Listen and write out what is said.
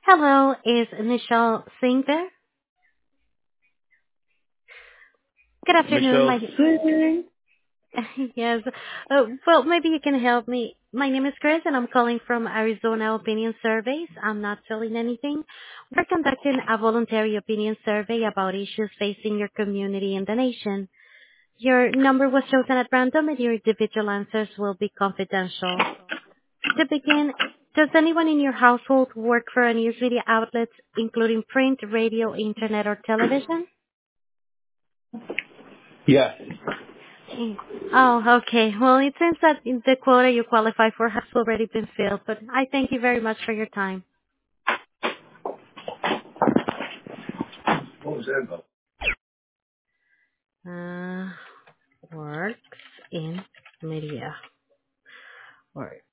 Hello, is Michelle Singh there? Good afternoon. Michelle Singh. Yes. Well, maybe you can help me. My name is Chris, and I'm calling from Arizona Opinion Surveys. I'm not selling anything. We're conducting a voluntary opinion survey about issues facing your community and the nation. Your number was chosen at random, and your individual answers will be confidential. To begin, does anyone in your household work for a news media outlet, including print, radio, internet, or television? Yes. Oh, okay. Well, it seems that the quota you qualify for has already been filled, but I thank you very much for your time. What was that about? Uh, works in media. Work.